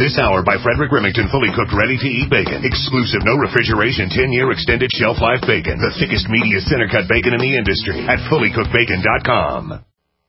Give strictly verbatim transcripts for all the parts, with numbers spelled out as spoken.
This hour by Frederick Remington, fully cooked, ready-to-eat bacon. Exclusive, no refrigeration, ten-year extended shelf life bacon. The thickest, meatiest, center-cut bacon in the industry at fully cooked bacon dot com.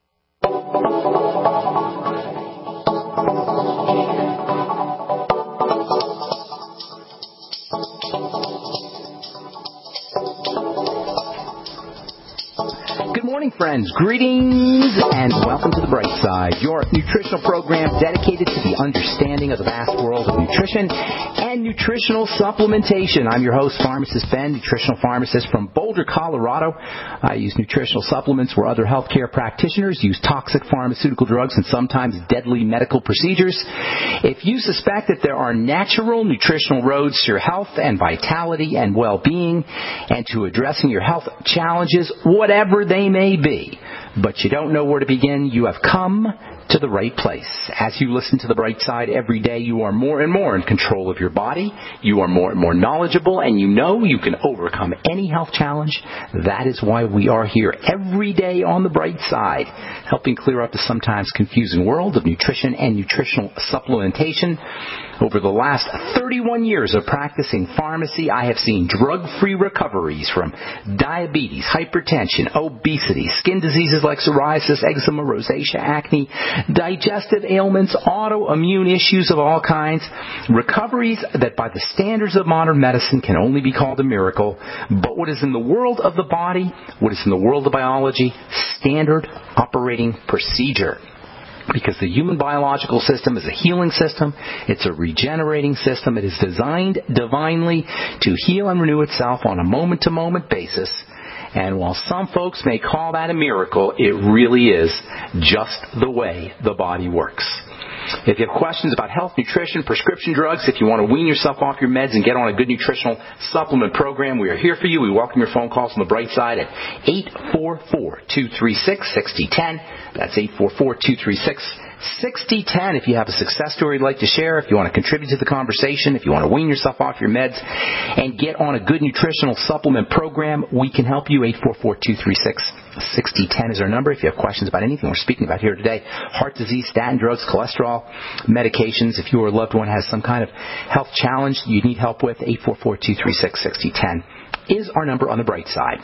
Good morning, friends. Greetings and welcome to The Bright Side, your nutritional program dedicated to the understanding of the vast world of nutrition and nutritional supplementation. I'm your host, Pharmacist Ben, nutritional pharmacist from Boulder, Colorado. I use nutritional supplements where other healthcare practitioners use toxic pharmaceutical drugs and sometimes deadly medical procedures. If you suspect that there are natural nutritional roads to your health and vitality and well-being and to addressing your health challenges, whatever they may be, but you don't know where to begin, you have come to the right place. As you listen to The Bright Side every day, you are more and more in control of your body. You are more and more knowledgeable, and you know you can overcome any health challenge. That is why we are here every day on The Bright Side, helping clear up the sometimes confusing world of nutrition and nutritional supplementation. Over the last thirty-one years of practicing pharmacy, I have seen drug-free recoveries from diabetes, hypertension, obesity, skin diseases like psoriasis, eczema, rosacea, acne, digestive ailments, autoimmune issues of all kinds, recoveries that by the standards of modern medicine can only be called a miracle. But what is in the world of the body, what is in the world of biology, standard operating procedure. Because the human biological system is a healing system. It's a regenerating system. It is designed divinely to heal and renew itself on a moment-to-moment basis. And while some folks may call that a miracle, it really is just the way the body works. If you have questions about health, nutrition, prescription drugs, if you want to wean yourself off your meds and get on a good nutritional supplement program, we are here for you. We welcome your phone calls on The Bright Side at eight four four, two three six, six zero one zero. That's eight four four, two three six, six zero one zero. If you have a success story you'd like to share, if you want to contribute to the conversation, if you want to wean yourself off your meds and get on a good nutritional supplement program, we can help you. eight four four, two three six, six zero one zero is our number. If you have questions about anything we're speaking about here today, heart disease, statin drugs, cholesterol, medications, if your loved one has some kind of health challenge you need help with, eight four four, two three six, six zero one zero is our number on The Bright Side.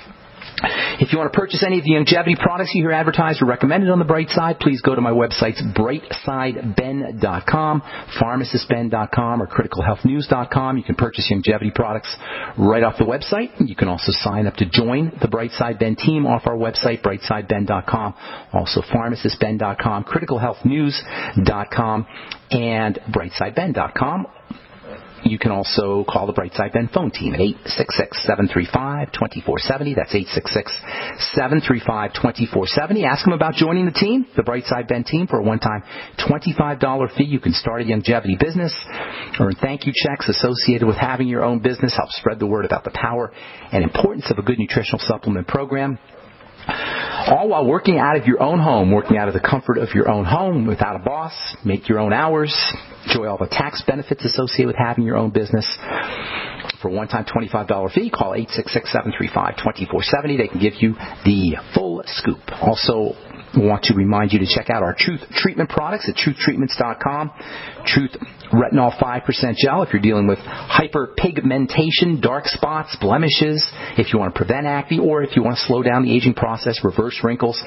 If you want to purchase any of the longevity products you hear advertised or recommended on The Bright Side, please go to my websites, bright side ben dot com, pharmacist ben dot com, or critical health news dot com. You can purchase longevity products right off the website. You can also sign up to join the Bright Side Ben team off our website, bright side ben dot com, also pharmacist ben dot com, critical health news dot com, and bright side ben dot com. You can also call the Bright Side Ben phone team at eight six six, seven three five, two four seven zero. That's eight six six, seven three five, two four seven zero. Ask them about joining the team, the Bright Side Ben team, for a one-time twenty-five dollars fee. You can start a longevity business, earn thank you checks associated with having your own business, help spread the word about the power and importance of a good nutritional supplement program. All while working out of your own home, working out of the comfort of your own home without a boss, make your own hours, enjoy all the tax benefits associated with having your own business. For a one-time twenty-five dollars fee, call eight six six, seven three five, two four seven zero. They can give you the full scoop. Also, we want to remind you to check out our Truth Treatment products at truth treatments dot com. Truth Retinol five percent Gel if you're dealing with hyperpigmentation, dark spots, blemishes, if you want to prevent acne, or if you want to slow down the aging process, reverse wrinkles.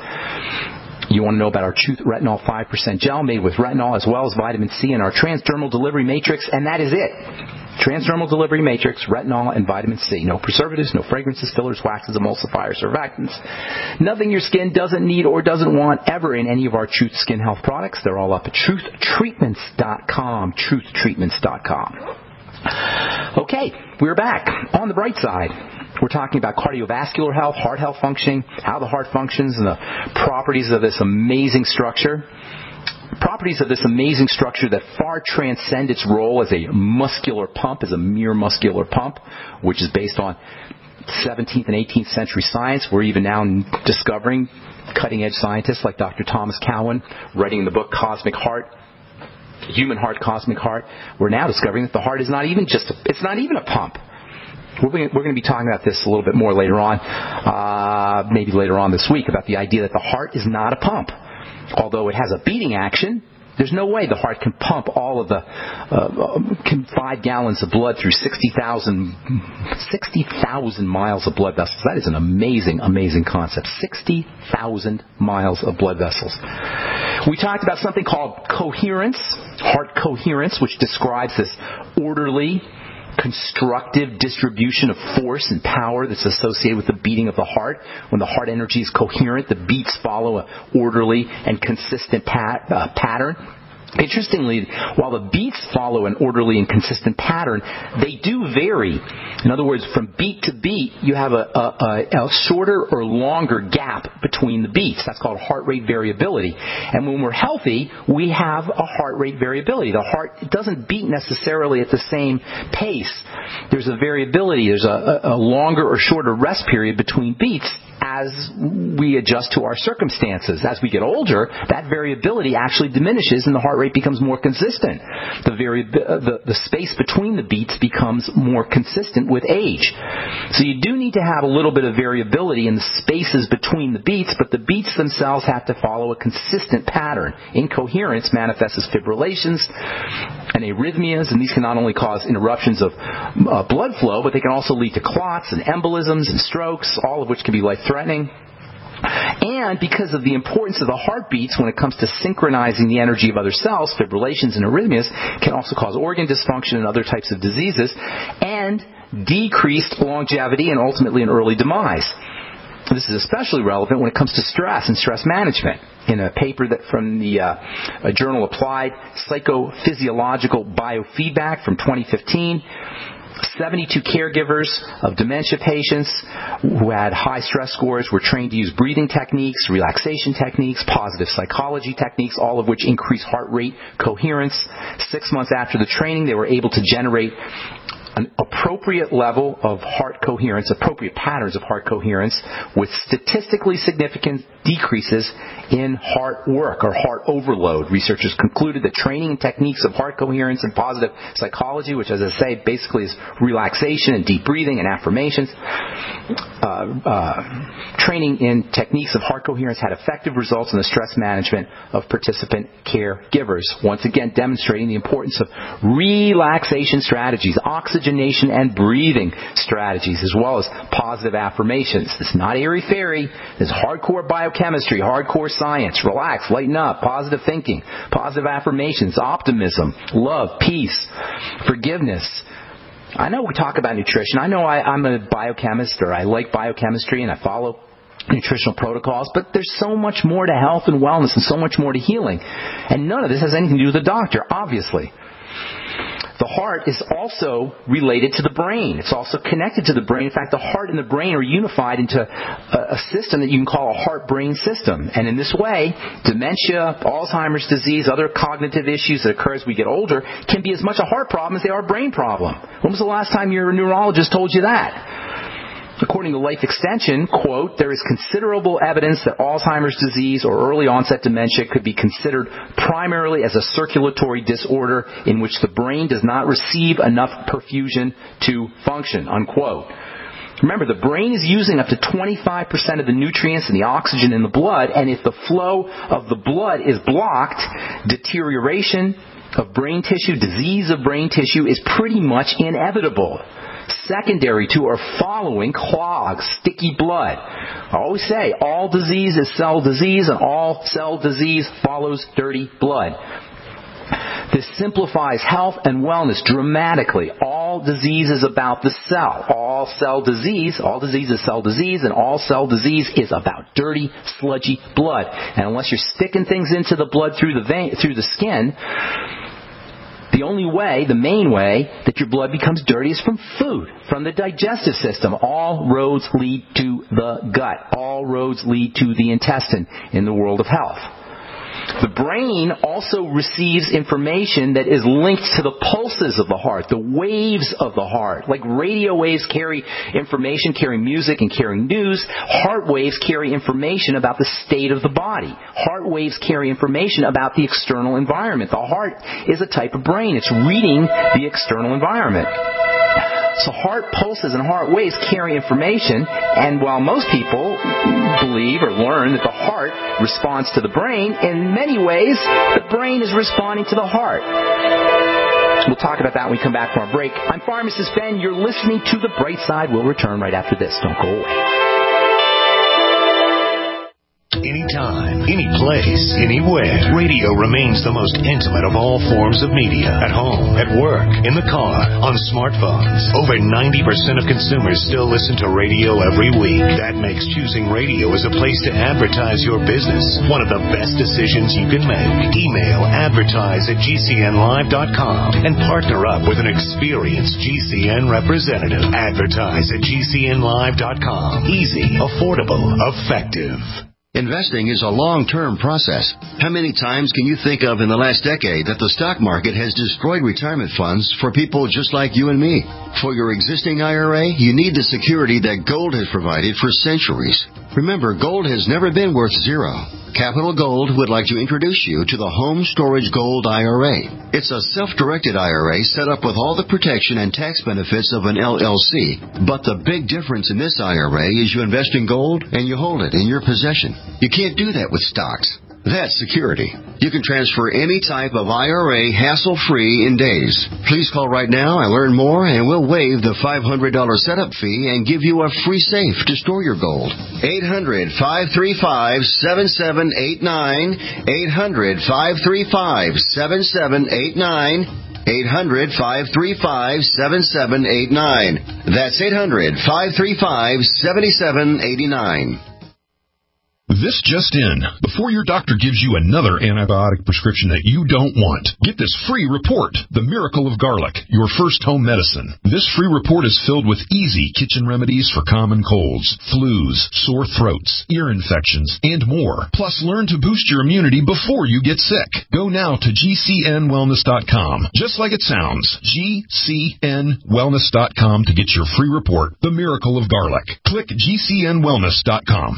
You want to know about our Truth Retinol five percent Gel made with retinol as well as vitamin C and our Transdermal Delivery Matrix, and that is it. Transdermal Delivery Matrix, retinol, and vitamin C. No preservatives, no fragrances, fillers, waxes, emulsifiers, surfactants. Nothing your skin doesn't need or doesn't want ever in any of our Truth Skin Health products. They're all up at truth treatments dot com, truth treatments dot com. Okay, we're back on The Bright Side. We're talking about cardiovascular health, heart health functioning, how the heart functions, and the properties of this amazing structure. Properties of this amazing structure that far transcend its role as a muscular pump, as a mere muscular pump, which is based on seventeenth and eighteenth century science. We're even now discovering, cutting-edge scientists like Doctor Thomas Cowan, writing the book Cosmic Heart, Human Heart, Cosmic Heart. We're now discovering that the heart is not even just a, it's not even a pump. We're going to be talking about this a little bit more later on, uh, maybe later on this week, about the idea that the heart is not a pump. Although it has a beating action, There's no way the heart can pump all of the uh, can five gallons of blood through sixty thousand miles of blood vessels. That is an amazing, amazing concept. sixty thousand miles of blood vessels. We talked about something called coherence, heart coherence, which describes this orderly, constructive distribution of force and power that's associated with the beating of the heart. When the heart energy is coherent, the beats follow an orderly and consistent pat, uh, pattern. Interestingly, while the beats follow an orderly and consistent pattern, they do vary. In other words, from beat to beat, you have a, a, a shorter or longer gap between the beats. That's called heart rate variability. And when we're healthy, we have a heart rate variability. The heart doesn't beat necessarily at the same pace. There's a variability. There's a, a longer or shorter rest period between beats as we adjust to our circumstances. As we get older, that variability actually diminishes and the heart rate becomes more consistent. The, vari- the, the space between the beats becomes more consistent with age. So you do need to have a little bit of variability in the spaces between the beats, but the beats themselves have to follow a consistent pattern. Incoherence manifests as fibrillations and arrhythmias, and these can not only cause interruptions of uh, blood flow, but they can also lead to clots and embolisms and strokes, all of which can be life-threatening. And because of the importance of the heartbeats when it comes to synchronizing the energy of other cells, fibrillations and arrhythmias can also cause organ dysfunction and other types of diseases, and decreased longevity and ultimately an early demise. This is especially relevant when it comes to stress and stress management. In a paper that from the uh, journal Applied Psychophysiological Biofeedback from twenty fifteen, seventy-two caregivers of dementia patients who had high stress scores were trained to use breathing techniques, relaxation techniques, positive psychology techniques, all of which increase heart rate coherence. Six months after the training, they were able to generate an appropriate level of heart coherence, appropriate patterns of heart coherence, with statistically significant decreases in heart work or heart overload. Researchers concluded that training and techniques of heart coherence and positive psychology, which, as I say, basically is relaxation and deep breathing and affirmations, uh, uh, training in techniques of heart coherence had effective results in the stress management of participant caregivers. Once again, demonstrating the importance of relaxation strategies, oxygenation and breathing strategies, as well as positive affirmations. This is not airy-fairy. This is hardcore biochemistry, hardcore science. Relax, lighten up, positive thinking, positive affirmations, optimism, love, peace, forgiveness. I know we talk about nutrition. I know I, I'm a biochemist, or I like biochemistry, and I follow nutritional protocols, but there's so much more to health and wellness and so much more to healing. And none of this has anything to do with the doctor, obviously. The heart is also related to the brain. It's also connected to the brain. In fact, the heart and the brain are unified into a, a system that you can call a heart-brain system. And in this way, dementia, Alzheimer's disease, other cognitive issues that occur as we get older can be as much a heart problem as they are a brain problem. When was the last time your neurologist told you that? According to Life Extension, quote, there is considerable evidence that Alzheimer's disease or early onset dementia could be considered primarily as a circulatory disorder in which the brain does not receive enough perfusion to function, unquote. Remember, the brain is using up to twenty-five percent of the nutrients and the oxygen in the blood, and if the flow of the blood is blocked, deterioration of brain tissue, disease of brain tissue is pretty much inevitable. Secondary to or following clogged, sticky blood. I always say, all disease is cell disease, and all cell disease follows dirty blood. This simplifies health and wellness dramatically. All disease is about the cell. All cell disease, all disease is cell disease, and all cell disease is about dirty, sludgy blood. And unless you're sticking things into the blood through the vein, through the skin, the only way, the main way, that your blood becomes dirty is from food, from the digestive system. All roads lead to the gut. All roads lead to the intestine in the world of health. The brain also receives information that is linked to the pulses of the heart, the waves of the heart. Like radio waves carry information, carry music, and carry news, heart waves carry information about the state of the body. Heart waves carry information about the external environment. The heart is a type of brain. It's reading the external environment. So heart pulses and heart waves carry information, and while most people believe or learn that the heart responds to the brain, in many ways, the brain is responding to the heart. We'll talk about that when we come back from our break. I'm Pharmacist Ben. You're listening to The Bright Side. We'll return right after this. Don't go away. Anytime, any place, anywhere. Radio remains the most intimate of all forms of media. At home, at work, in the car, on smartphones. Over ninety percent of consumers still listen to radio every week. That makes choosing radio as a place to advertise your business one of the best decisions you can make. Email advertise at G C N live dot com and partner up with an experienced G C N representative. Advertise at G C N live dot com. Easy, affordable, effective. Investing is a long-term process. How many times can you think of in the last decade that the stock market has destroyed retirement funds for people just like you and me? For your existing I R A, you need the security that gold has provided for centuries. Remember, gold has never been worth zero. Capital Gold would like to introduce you to the Home Storage Gold I R A. It's a self-directed I R A set up with all the protection and tax benefits of an L L C. But the big difference in this I R A is you invest in gold and you hold it in your possession. You can't do that with stocks. That's security. You can transfer any type of I R A hassle-free in days. Please call right now and learn more, and we'll waive the five hundred dollars setup fee and give you a free safe to store your gold. eight hundred, five three five, seven seven eight nine. eight hundred, five three five, seven seven eight nine. eight hundred, five three five, seven seven eight nine. That's eight hundred, five three five, seven seven eight nine. This just in. Before your doctor gives you another antibiotic prescription that you don't want, get this free report, The Miracle of Garlic, your first home medicine. This free report is filled with easy kitchen remedies for common colds, flus, sore throats, ear infections, and more. Plus, learn to boost your immunity before you get sick. Go now to G C N wellness dot com. Just like it sounds, G C N wellness dot com to get your free report, The Miracle of Garlic. Click G C N wellness dot com.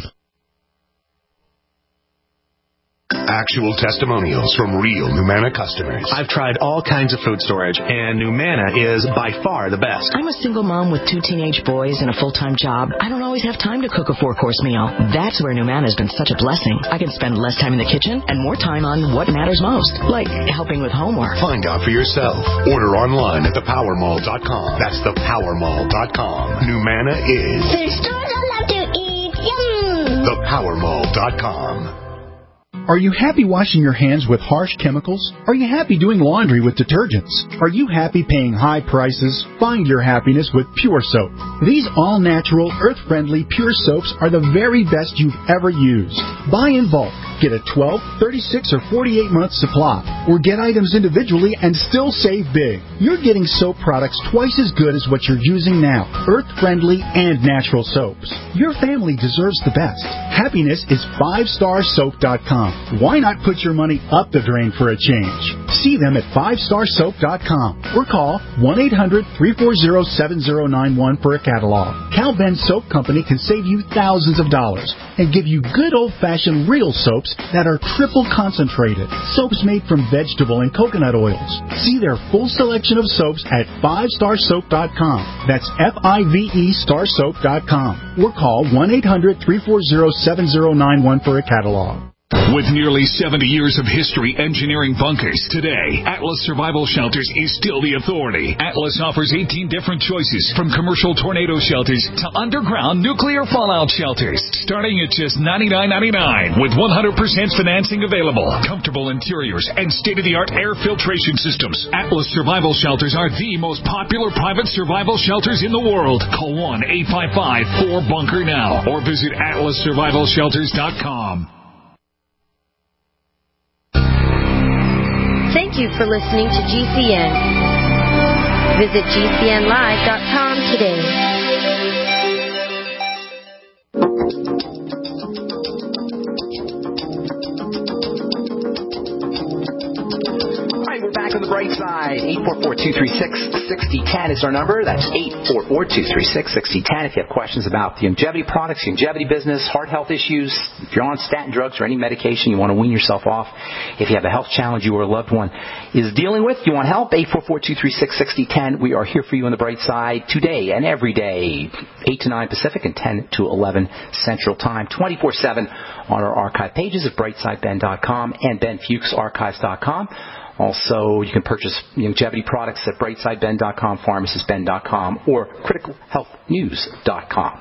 Actual testimonials from real Numanna customers. I've tried all kinds of food storage, and Numanna is by far the best. I'm a single mom with two teenage boys and a full-time job. I don't always have time to cook a four-course meal. That's where Numanna has been such a blessing. I can spend less time in the kitchen and more time on what matters most, like helping with homework. Find out for yourself. Order online at the power mall dot com. That's the power mall dot com. Numanna is the stores I love to eat. Yum! the power mall dot com. Are you happy washing your hands with harsh chemicals? Are you happy doing laundry with detergents? Are you happy paying high prices? Find your happiness with Pure Soap. These all-natural, earth-friendly Pure Soaps are the very best you've ever used. Buy in bulk. Get a twelve, thirty-six, or forty-eight month supply, or get items individually and still save big. You're getting soap products twice as good as what you're using now, earth-friendly and natural soaps. Your family deserves the best. Happiness is five star soap dot com. Why not put your money up the drain for a change? See them at five star soap dot com or call one eight hundred, three four zero, seven zero nine one for a catalog. Cal Ben Soap Company can save you thousands of dollars and give you good old-fashioned real soaps that are triple concentrated. Soaps made from vegetable and coconut oils. See their full selection of soaps at five star soap dot com. That's F I V E star soap dot com. Or call one eight hundred, three four zero, seven zero nine one for a catalog. With nearly seventy years of history engineering bunkers, today, Atlas Survival Shelters is still the authority. Atlas offers eighteen different choices, from commercial tornado shelters to underground nuclear fallout shelters, starting at just ninety-nine ninety-nine, with one hundred percent financing available, comfortable interiors, and state-of-the-art air filtration systems. Atlas Survival Shelters are the most popular private survival shelters in the world. Call one eight five five, four bunker now, or visit atlas survival shelters dot com. Thank you for listening to G C N. Visit G C N live dot com today. All right, we're back on the bright side. eight four four, two three six, six zero one zero is our number. That's eight four four, two three six, six zero one zero. If you have questions about the longevity products, longevity business, heart health issues, if you're on statin drugs or any medication, you want to wean yourself off, if you have a health challenge you or a loved one is dealing with, you want help, eight four four, two three six, six zero one zero. We are here for you on the bright side today and every day, eight to nine Pacific and ten to eleven Central Time, twenty-four seven on our archive pages at brightside ben dot com and ben fuchs archives dot com. Also, you can purchase longevity products at brightside ben dot com, pharmacist ben dot com, or critical health news dot com.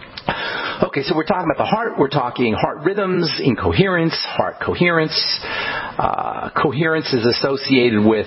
Okay, so we're talking about the heart. We're talking heart rhythms, incoherence, heart coherence. Uh, coherence is associated with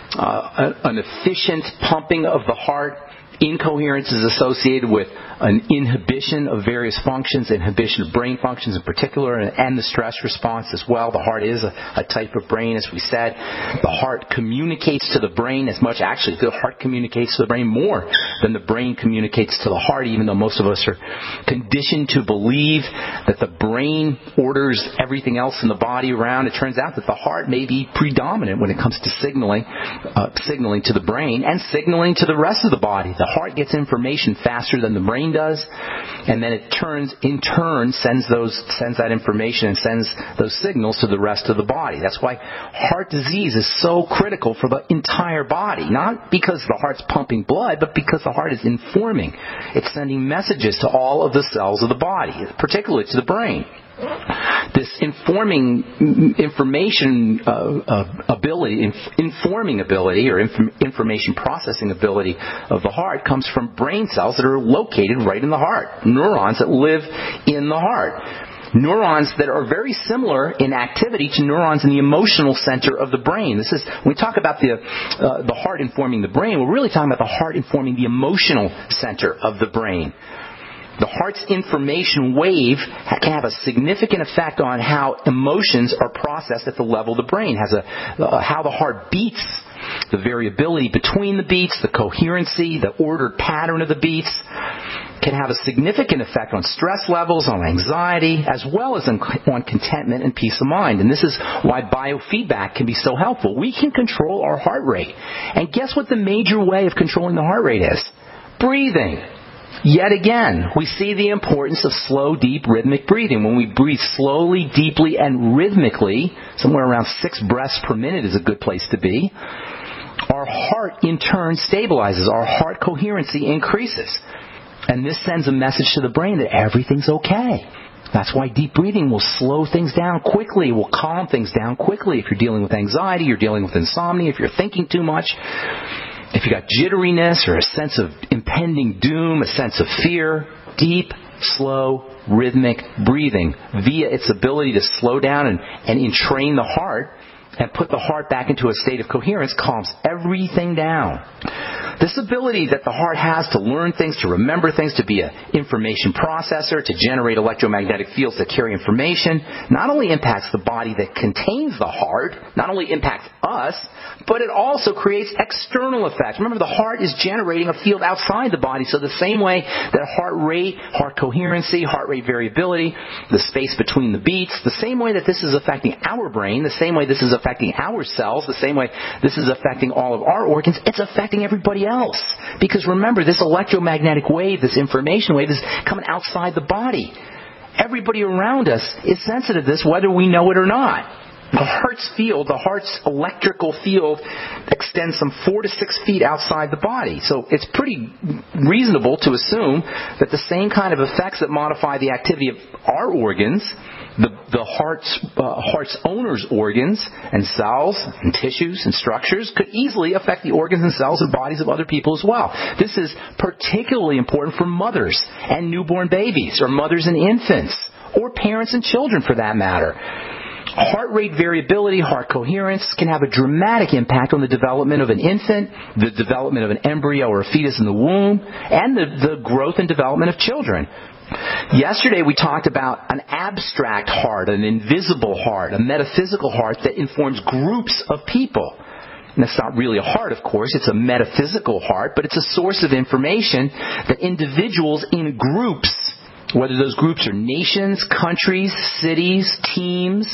uh, an efficient pumping of the heart. Incoherence is associated with an inhibition of various functions, inhibition of brain functions in particular, and the stress response as well. The heart is a, a type of brain, as we said. The heart communicates to the brain as much. Actually, the heart communicates to the brain more than the brain communicates to the heart, even though most of us are conditioned to believe that the brain orders everything else in the body around. It turns out that the heart may be predominant when it comes to signaling, uh, signaling to the brain and signaling to the rest of the body. The heart gets information faster than the brain does, and then it turns, in turn, sends those sends that information and sends those signals to the rest of the body. That's why heart disease is so critical for the entire body. Not because the heart's pumping blood, but because the heart is informing. It's sending messages to all of the cells of the body, particularly to the brain. This informing information uh, uh, ability, inf- informing ability, or inf- information processing ability of the heart comes from brain cells that are located right in the heart, neurons that live in the heart. Neurons that are very similar in activity to neurons in the emotional center of the brain. This is, when we talk about the uh, the heart informing the brain, we're really talking about the heart informing the emotional center of the brain. The heart's information wave can have a significant effect on how emotions are processed at the level of the brain. Has a uh, how the heart beats, the variability between the beats, the coherency, the ordered pattern of the beats, can have a significant effect on stress levels, on anxiety, as well as on, on contentment and peace of mind. And this is why biofeedback can be so helpful. We can control our heart rate. And guess what the major way of controlling the heart rate is? Breathing. Yet again, we see the importance of slow, deep, rhythmic breathing. When we breathe slowly, deeply, and rhythmically, somewhere around six breaths per minute is a good place to be, our heart in turn stabilizes. Our heart coherency increases. And this sends a message to the brain that everything's okay. That's why deep breathing will slow things down quickly, will calm things down quickly. If you're dealing with anxiety, you're dealing with insomnia, if you're thinking too much, if you got jitteriness or a sense of impending doom, a sense of fear, deep, slow, rhythmic breathing via its ability to slow down and, and entrain the heart and put the heart back into a state of coherence calms everything down. This ability that the heart has to learn things, to remember things, to be an information processor, to generate electromagnetic fields that carry information, not only impacts the body that contains the heart, not only impacts us, but it also creates external effects. Remember, the heart is generating a field outside the body, so the same way that heart rate, heart coherency, heart rate variability, the space between the beats, the same way that this is affecting our brain, the same way this is affecting our cells, the same way this is affecting all of our organs, it's affecting everybody else. Because remember, this electromagnetic wave, this information wave, is coming outside the body. Everybody around us is sensitive to this, whether we know it or not. The heart's field, the heart's electrical field, extends some four to six feet outside the body. So it's pretty reasonable to assume that the same kind of effects that modify the activity of our organs, the, the heart's, uh, heart's owner's organs and cells and tissues and structures, could easily affect the organs and cells and bodies of other people as well. This is particularly important for mothers and newborn babies, or mothers and infants, or parents and children for that matter. Heart rate variability, heart coherence can have a dramatic impact on the development of an infant, the development of an embryo or a fetus in the womb, and the, the growth and development of children. Yesterday we talked about an abstract heart, an invisible heart, a metaphysical heart that informs groups of people. And that's not really a heart, of course. It's a metaphysical heart, but it's a source of information that individuals in groups, whether those groups are nations, countries, cities, teams,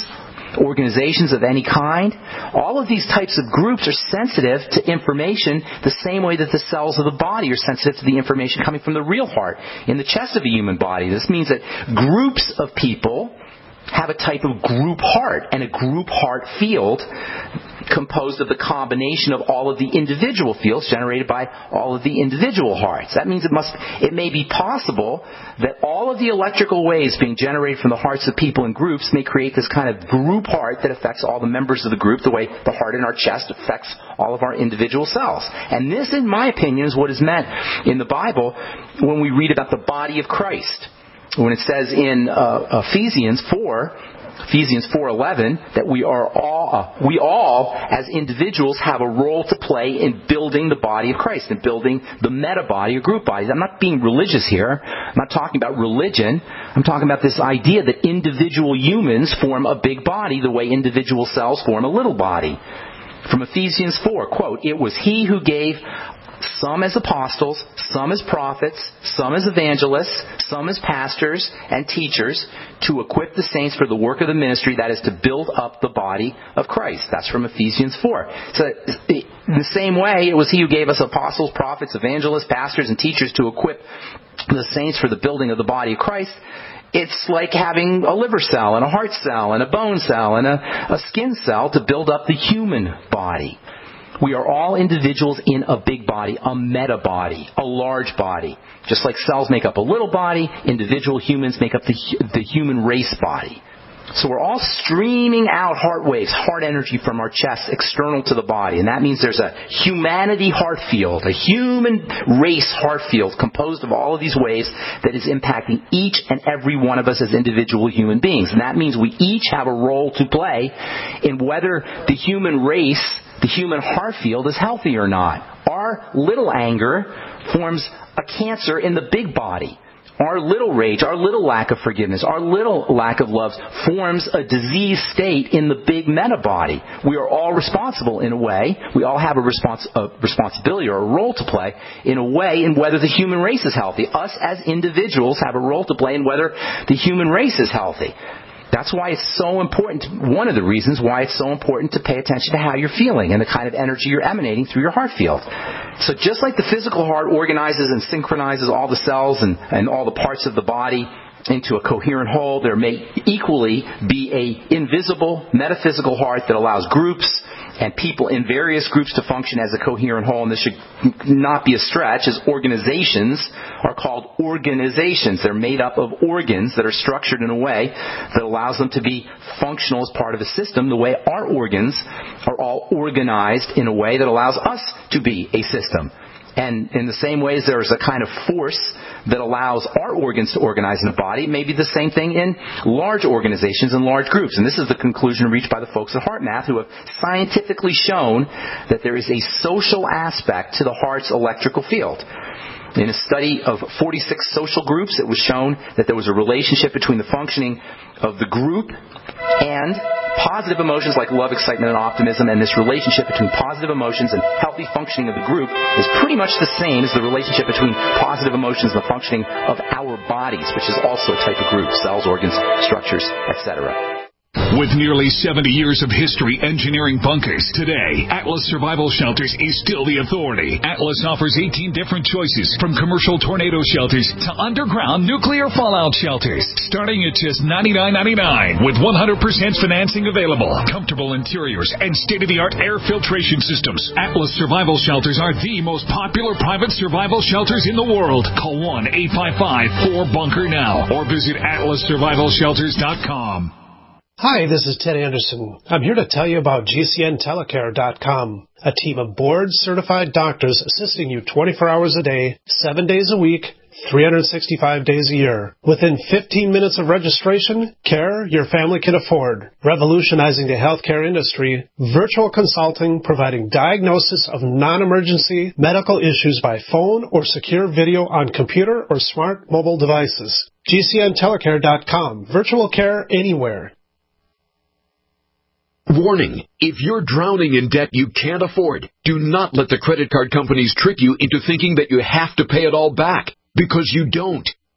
organizations of any kind. All of these types of groups are sensitive to information the same way that the cells of the body are sensitive to the information coming from the real heart in the chest of a human body. This means that groups of people have a type of group heart and a group heart field composed of the combination of all of the individual fields generated by all of the individual hearts. That means it must, it may be possible that all of the electrical waves being generated from the hearts of people in groups may create this kind of group heart that affects all the members of the group the way the heart in our chest affects all of our individual cells. And this, in my opinion, is what is meant in the Bible when we read about the body of Christ. When it says in uh, Ephesians four, Ephesians four eleven, that we are all, uh, we all as individuals have a role to play in building the body of Christ, in building the meta body or group bodies. I'm not being religious here. I'm not talking about religion. I'm talking about this idea that individual humans form a big body the way individual cells form a little body. From Ephesians four, quote, "It was He who gave some as apostles, some as prophets, some as evangelists, some as pastors and teachers to equip the saints for the work of the ministry, that is to build up the body of Christ." That's from Ephesians four. So in the same way, it was He who gave us apostles, prophets, evangelists, pastors, and teachers to equip the saints for the building of the body of Christ. It's like having a liver cell and a heart cell and a bone cell and a, a skin cell to build up the human body. We are all individuals in a big body, a meta body, a large body. Just like cells make up a little body, individual humans make up the, the human race body. So we're all streaming out heart waves, heart energy from our chest external to the body. And that means there's a humanity heart field, a human race heart field composed of all of these waves that is impacting each and every one of us as individual human beings. And that means we each have a role to play in whether the human race, the human heart field, is healthy or not. Our little anger forms a cancer in the big body. Our little rage, our little lack of forgiveness, our little lack of love forms a disease state in the big meta body. We are all responsible in a way. We all have a, respons- a responsibility or a role to play in a way in whether the human race is healthy. Us as individuals have a role to play in whether the human race is healthy. That's why it's so important, one of the reasons why it's so important to pay attention to how you're feeling and the kind of energy you're emanating through your heart field. So just like the physical heart organizes and synchronizes all the cells and, and all the parts of the body into a coherent whole, there may equally be a invisible metaphysical heart that allows groups and people in various groups to function as a coherent whole. And this should not be a stretch, as organizations are called organizations. They're made up of organs that are structured in a way that allows them to be functional as part of a system, the way our organs are all organized in a way that allows us to be a system. And in the same way as there is a kind of force that allows our organs to organize in a body, it may be the same thing in large organizations and large groups. And this is the conclusion reached by the folks at HeartMath, who have scientifically shown that there is a social aspect to the heart's electrical field. In a study of forty-six social groups, it was shown that there was a relationship between the functioning of the group and positive emotions like love, excitement, and optimism. And this relationship between positive emotions and healthy functioning of the group is pretty much the same as the relationship between positive emotions and the functioning of our bodies, which is also a type of group: cells, organs, structures, et cetera. With nearly seventy years of history engineering bunkers, today, Atlas Survival Shelters is still the authority. Atlas offers eighteen different choices, from commercial tornado shelters to underground nuclear fallout shelters, starting at just ninety-nine ninety-nine, with one hundred percent financing available, comfortable interiors, and state-of-the-art air filtration systems. Atlas Survival Shelters are the most popular private survival shelters in the world. Call one eight five five four bunker now, or visit atlas survival shelters dot com. Hi, this is Ted Anderson. I'm here to tell you about G C N telecare dot com, a team of board-certified doctors assisting you twenty-four hours a day, seven days a week, three hundred sixty-five days a year. Within fifteen minutes of registration, care your family can afford. Revolutionizing the healthcare industry, virtual consulting providing diagnosis of non-emergency medical issues by phone or secure video on computer or smart mobile devices. G C N telecare dot com. Virtual care anywhere. Warning, if you're drowning in debt you can't afford, do not let the credit card companies trick you into thinking that you have to pay it all back, because you don't.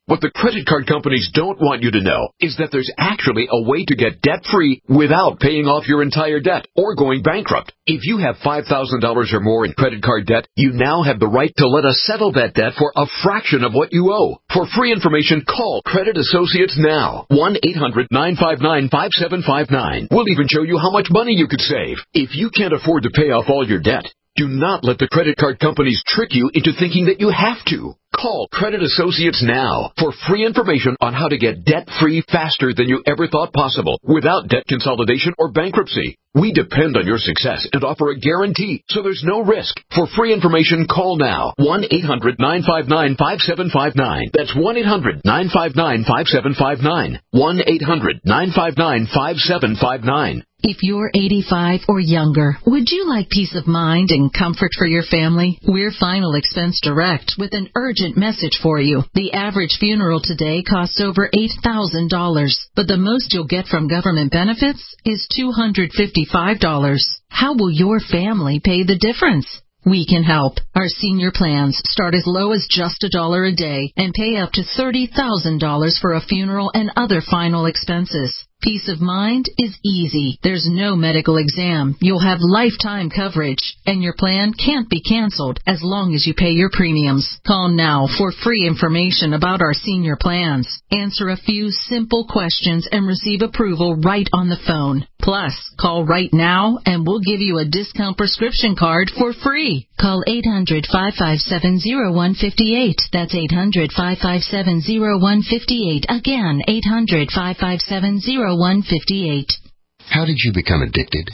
What the credit card companies don't want you to know is that there's actually a way to get debt-free without paying off your entire debt or going bankrupt. If you have five thousand dollars or more in credit card debt, you now have the right to let us settle that debt for a fraction of what you owe. For free information, call Credit Associates now. one eight hundred nine five nine five seven five nine. We'll even show you how much money you could save. If you can't afford to pay off all your debt, do not let the credit card companies trick you into thinking that you have to. Call Credit Associates now for free information on how to get debt-free faster than you ever thought possible without debt consolidation or bankruptcy. We depend on your success and offer a guarantee, so there's no risk. For free information, call now. one eight hundred nine five nine five seven five nine. That's one eight hundred nine five nine five seven five nine. one eight hundred nine five nine five seven five nine. If you're eighty-five or younger, would you like peace of mind and comfort for your family? We're Final Expense Direct with an urgent message for you. The average funeral today costs over eight thousand dollars, but the most you'll get from government benefits is two hundred fifty-five dollars. How will your family pay the difference? We can help. Our senior plans start as low as just a dollar a day and pay up to thirty thousand dollars for a funeral and other final expenses. Peace of mind is easy. There's no medical exam. You'll have lifetime coverage, and your plan can't be canceled as long as you pay your premiums. Call now for free information about our senior plans. Answer a few simple questions and receive approval right on the phone. Plus, call right now and we'll give you a discount prescription card for free. Call eight hundred five five seven oh one five eight. That's eight hundred five five seven oh one five eight. Again, eight hundred five five seven oh one five eight. How did you become addicted?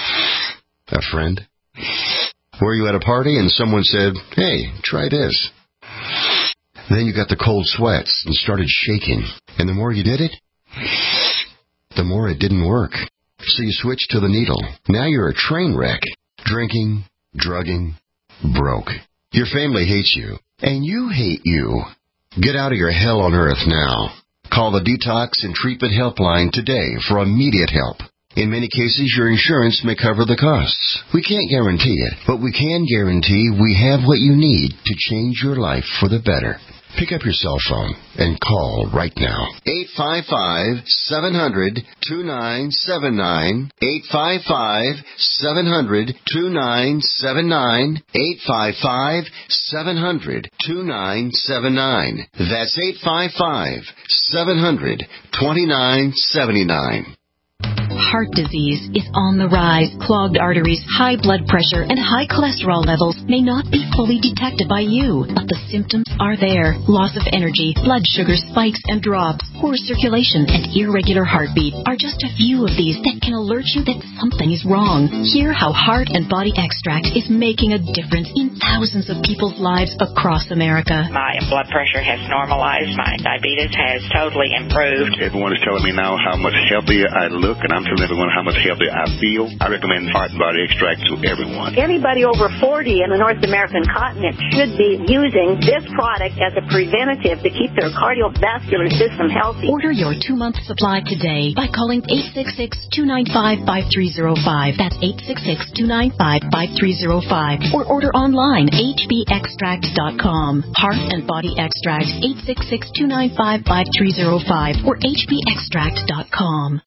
A friend? Were you at a party and someone said, "Hey, try this"? Then you got the cold sweats and started shaking. And the more you did it, the more it didn't work. So you switched to the needle. Now you're a train wreck. Drinking, drugging, broke. Your family hates you, and you hate you. Get out of your hell on earth now. Call the Detox and Treatment Helpline today for immediate help. In many cases, your insurance may cover the costs. We can't guarantee it, but we can guarantee we have what you need to change your life for the better. Pick up your cell phone and call right now. eight five five, seven hundred, two nine seven nine. eight five five, seven hundred, two nine seven nine. eight five five, seven hundred, two nine seven nine. That's eight five five, seven hundred, two nine seven nine. Heart disease is on the rise. Clogged arteries, high blood pressure, and high cholesterol levels may not be fully detected by you, but the symptoms are there. Loss of energy, blood sugar spikes and drops, poor circulation, and irregular heartbeat are just a few of these that can alert you that something is wrong. Hear how Heart and Body Extract is making a difference in thousands of people's lives across America. My blood pressure has normalized. My diabetes has totally improved. Everyone is telling me now how much healthier I look, and I'm telling everyone how much healthier I feel. I recommend Heart and Body Extract to everyone. Anybody over forty in the North American continent should be using this product as a preventative to keep their cardiovascular system healthy. Order your two-month supply today by calling eight six six, two nine five, five three zero five. That's eight six six, two nine five, five three zero five. Or order online, h b extract dot com. Heart and Body Extract, eight six six, two nine five, five three zero five or h b extract dot com.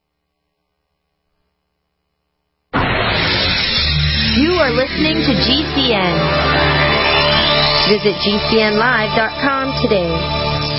You are listening to G C N. Visit G C N live dot com today.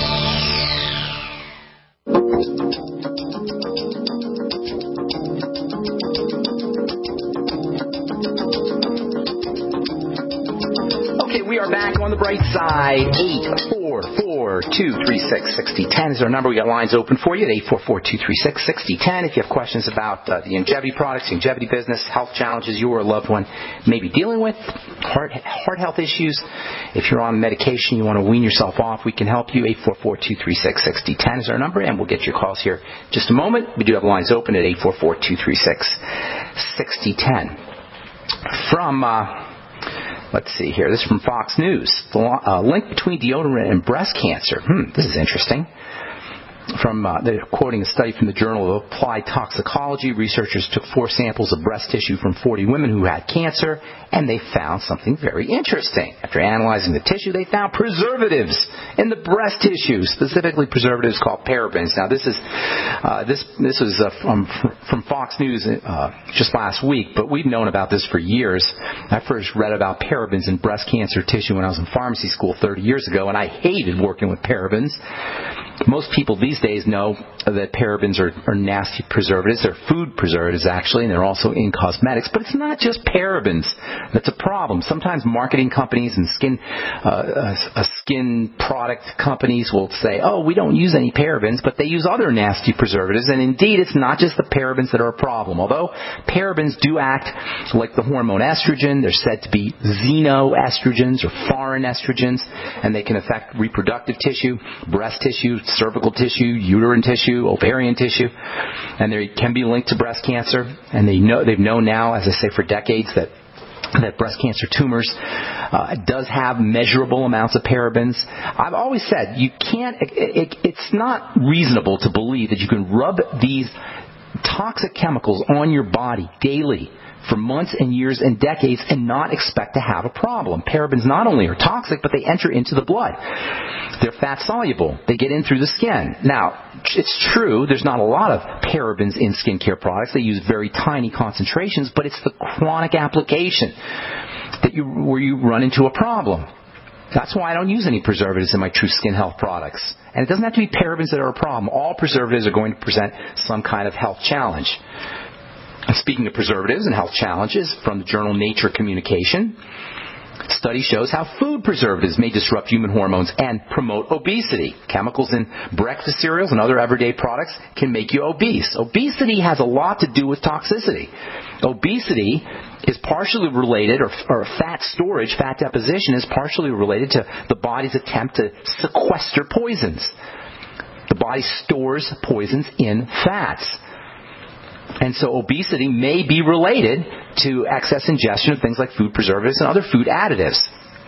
We are back on the bright side. eight four four, two three six, six zero one zero is our number. We got lines open for you at eight four four, two three six, six zero one zero. If you have questions about uh, the longevity products, longevity business, health challenges you or a loved one may be dealing with, heart, heart health issues, if you're on medication, you want to wean yourself off, we can help you. eight four four, two three six, six zero one zero is our number, and we'll get your calls here in just a moment. We do have lines open at eight four four, two three six, six zero one zero. From... Uh, Let's see here. This is from Fox News. The uh, link between deodorant and breast cancer. Hmm, this is interesting. from uh, they're quoting a study from the Journal of Applied Toxicology. Researchers took four samples of breast tissue from forty women who had cancer, and they found something very interesting. After analyzing the tissue, they found preservatives in the breast tissue, specifically preservatives called parabens. Now, this is uh, this this was uh, from from Fox News uh, just last week, but we've known about this for years. I first read about parabens in breast cancer tissue when I was in pharmacy school thirty years ago, and I hated working with parabens. Most people these days know that parabens are, are nasty preservatives. They're food preservatives, actually, and they're also in cosmetics. But it's not just parabens that's a problem. Sometimes marketing companies and skin uh, uh, skin product companies will say, oh, we don't use any parabens, but they use other nasty preservatives. And indeed, it's not just the parabens that are a problem. Although parabens do act like the hormone estrogen, they're said to be xenoestrogens or foreign estrogens, and they can affect reproductive tissue, breast tissue, cervical tissue, uterine tissue, ovarian tissue, and they can be linked to breast cancer. And they know they've known now, as I say, for decades that that breast cancer tumors uh, does have measurable amounts of parabens. I've always said you can't. It, it, it's not reasonable to believe that you can rub these toxic chemicals on your body daily for months and years and decades and not expect to have a problem. Parabens not only are toxic, but they enter into the blood. They're fat soluble. They get in through the skin. Now, it's true there's not a lot of parabens in skincare products. They use very tiny concentrations, but it's the chronic application that you where you run into a problem. That's why I don't use any preservatives in my True Skin Health products. And it doesn't have to be parabens that are a problem. All preservatives are going to present some kind of health challenge. Speaking of preservatives and health challenges, from the journal Nature Communication, study shows how food preservatives may disrupt human hormones and promote obesity. Chemicals in breakfast cereals and other everyday products can make you obese. Obesity has a lot to do with toxicity. Obesity is partially related, or, or fat storage, fat deposition is partially related to the body's attempt to sequester poisons. The body stores poisons in fats. And so obesity may be related to excess ingestion of things like food preservatives and other food additives.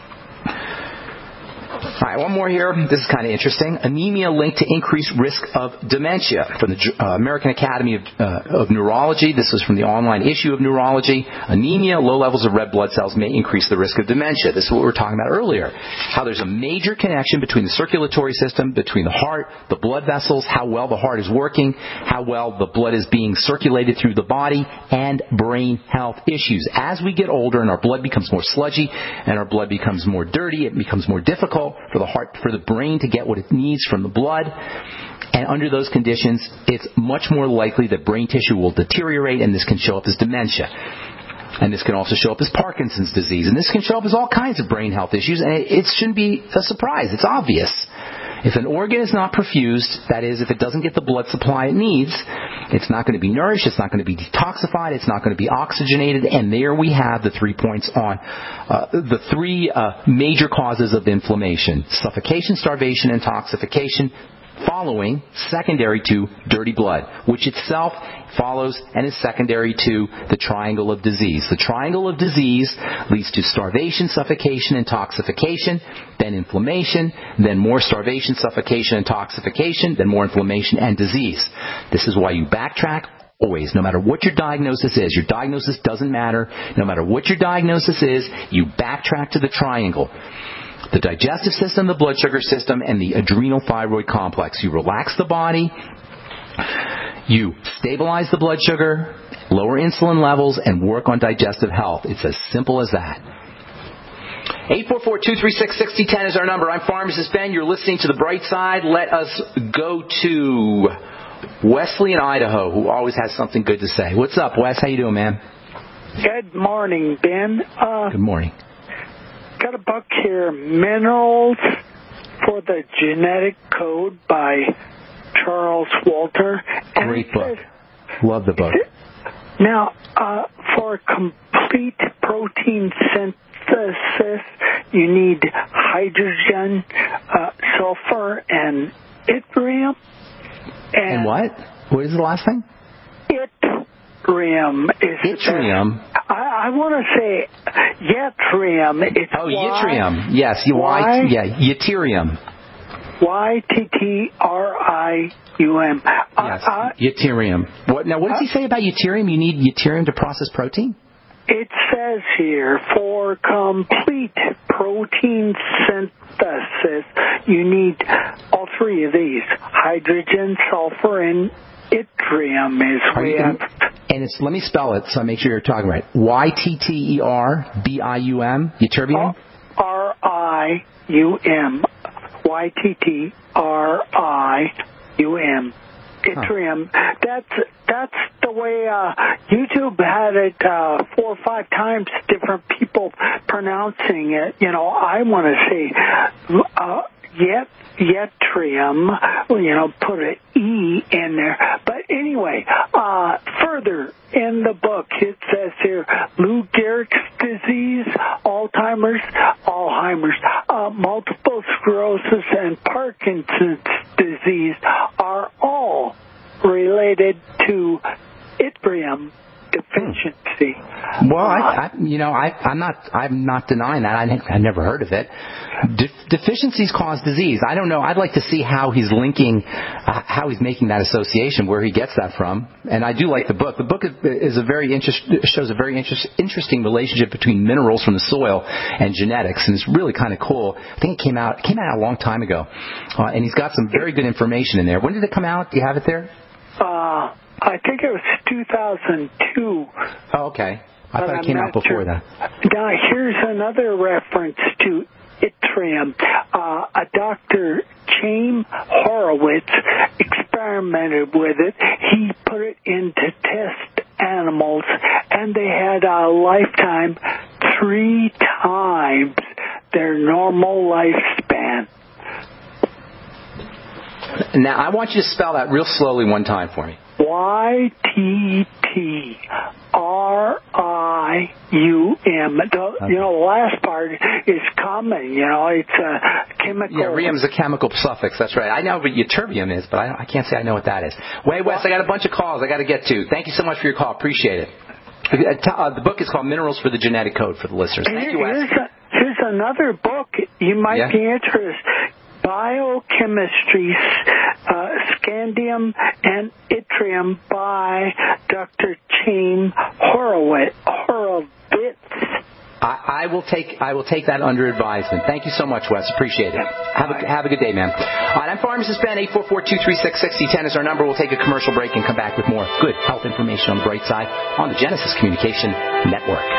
All right, one more here. This is kind of interesting. Anemia linked to increased risk of dementia. From the uh, American Academy of, uh, of Neurology. This is from the online issue of Neurology. Anemia, low levels of red blood cells may increase the risk of dementia. This is what we were talking about earlier. How there's a major connection between the circulatory system, between the heart, the blood vessels, how well the heart is working, how well the blood is being circulated through the body, and brain health issues. As we get older and our blood becomes more sludgy and our blood becomes more dirty, it becomes more difficult for the heart, for the brain to get what it needs from the blood. And under those conditions, it's much more likely that brain tissue will deteriorate, and this can show up as dementia. And this can also show up as Parkinson's disease. And this can show up as all kinds of brain health issues, and it, it shouldn't be a surprise. It's obvious. If an organ is not perfused, that is, if it doesn't get the blood supply it needs, it's not going to be nourished, it's not going to be detoxified, it's not going to be oxygenated, and there we have the three points on uh, the three uh, major causes of inflammation: suffocation, starvation, and toxification, following secondary to dirty blood, which itself follows and is secondary to the triangle of disease. The triangle of disease leads to starvation, suffocation, and toxification, then inflammation, then more starvation, suffocation, and toxification, then more inflammation and disease. This is why you backtrack always, no matter what your diagnosis is. Your diagnosis doesn't matter. No matter what your diagnosis is, you backtrack to the triangle: the digestive system, the blood sugar system, and the adrenal thyroid complex. You relax the body, you stabilize the blood sugar, lower insulin levels, and work on digestive health. It's as simple as that. eight four four, two three six, six zero one zero is our number. I'm Pharmacist Ben. You're listening to The Bright Side. Let us go to Wesley in Idaho, who always has something good to say. What's up, Wes? How you doing, man? Good morning, Ben. Uh, good morning. Got a book here, Minerals for the Genetic Code by Charles Walter. And great book. Love the book. Now, uh, for complete protein synthesis, you need hydrogen, uh, sulfur, and yttrium. And, and what? What is the last thing? Yttrium. Is yttrium. I, I want to say yttrium. It's oh, y, yttrium. Yes, you y, yeah, yttrium. Y T T R I U M. Yes, uh, yttrium. What, now, what does he say about yttrium? You need yttrium to process protein? It says here, for complete protein synthesis, you need all three of these. Hydrogen, sulfur, and yttrium is way up. And it's, let me spell it so I make sure you're talking right. Y T T E R B I U M, yttrium? R I U M. Y T T R I U M. Yttrium. Huh. That's that's the way uh, YouTube had it uh, four or five times. Different people pronouncing it. You know, I want to say uh, yet yttrium. You know, put an E in there. But anyway, uh, further in the book it says here, Lou Gehrig's disease, Alzheimer's, Alzheimer's, uh, multiple sclerosis, and Parkinson's disease are all related to yttrium deficiency. Well, I, I, you know, I, I'm not, I'm not denying that. I, I never heard of it. De- deficiencies cause disease. I don't know. I'd like to see how he's linking, uh, how he's making that association, where he gets that from. And I do like the book. The book is, is a very interest, shows a very interest, interesting relationship between minerals from the soil and genetics, and it's really kind of cool. I think it came out, it came out a long time ago, uh, and he's got some very good information in there. When did it come out? Do you have it there? Uh, I think it was two thousand two. Oh, okay. I thought it came out before that. Now, here's another reference to yttrium. Uh, a Doctor Chaim Horowitz experimented with it. He put it into test animals, and they had a lifetime three times their normal lifespan. Now, I want you to spell that real slowly one time for me. Y T T R I U M. You know, the last part is common. You know, it's a chemical. Yeah, rhium is a chemical suffix. That's right. I know what yttrium is, but I, I can't say I know what that is. Wait, Wes, I got a bunch of calls I got to get to. Thank you so much for your call. Appreciate it. Uh, the book is called Minerals for the Genetic Code for the listeners. Thank you, Wes. Here's, a, here's another book you might yeah. be interested. Biochemistry, uh, Scandium and Yttrium by Doctor Chaim Horowitz. Horowitz. I, I will take I will take that under advisement. Thank you so much, Wes. Appreciate it. Have a, have a good day, man. All right, I'm Pharmacist Ben. eight four four, two three six, six zero one zero is our number. We'll take a commercial break and come back with more good health information on the bright side on the Genesis Communication Network.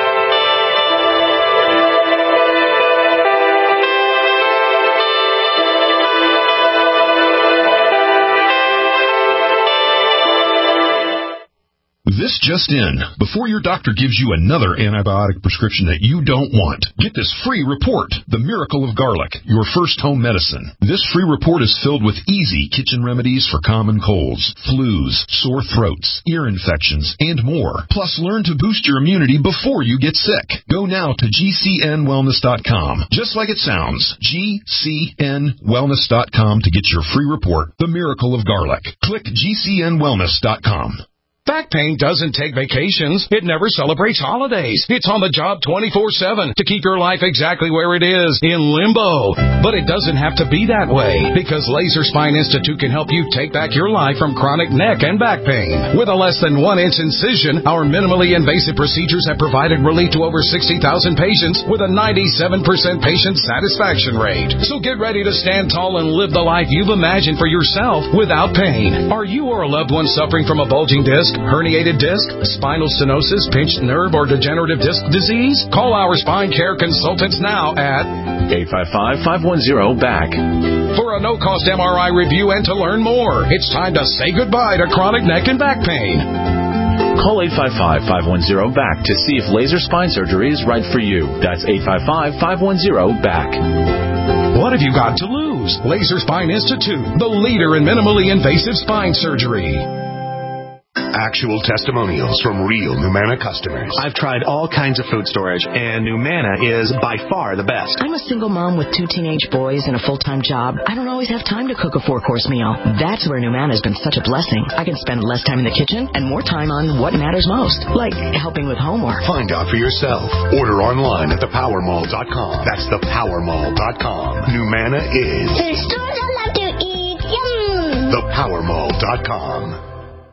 This just in. Before your doctor gives you another antibiotic prescription that you don't want, get this free report, The Miracle of Garlic, your first home medicine. This free report is filled with easy kitchen remedies for common colds, flus, sore throats, ear infections, and more. Plus, learn to boost your immunity before you get sick. Go now to G C N wellness dot com. Just like it sounds, G C N wellness dot com to get your free report, The Miracle of Garlic. Click G C N wellness dot com. Back pain doesn't take vacations. It never celebrates holidays. It's on the job twenty-four seven to keep your life exactly where it is, in limbo. But it doesn't have to be that way, because Laser Spine Institute can help you take back your life from chronic neck and back pain. With a less than one inch incision, our minimally invasive procedures have provided relief to over sixty thousand patients with a ninety-seven percent patient satisfaction rate. So get ready to stand tall and live the life you've imagined for yourself without pain. Are you or a loved one suffering from a bulging disc, herniated disc, spinal stenosis, pinched nerve, or degenerative disc disease? Call our spine care consultants now at eight five five, five one zero, B A C for a no-cost M R I review and to learn more. It's time to say goodbye to chronic neck and back pain. Call eight five five, five one zero, B A C to see if laser spine surgery is right for you. That's eight five five, five one zero, B A C. What have you got to lose? Laser Spine Institute, the leader in minimally invasive spine surgery. Actual testimonials from real Numana customers. I've tried all kinds of food storage, and Numana is by far the best. I'm a single mom with two teenage boys and a full-time job. I don't always have time to cook a four-course meal. That's where Numana has been such a blessing. I can spend less time in the kitchen and more time on what matters most, like helping with homework. Find out for yourself. Order online at the power mall dot com. That's the power mall dot com. Numana is the stores I love to eat. Yum! the power mall dot com.